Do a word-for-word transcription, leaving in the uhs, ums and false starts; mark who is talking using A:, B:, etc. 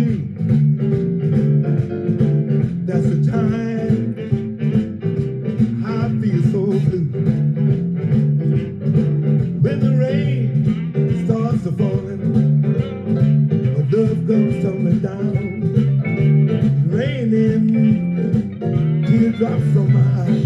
A: That's the time I feel so blue. When the rain starts to falling, my love comes tumbling down, raining teardrops on my eyes.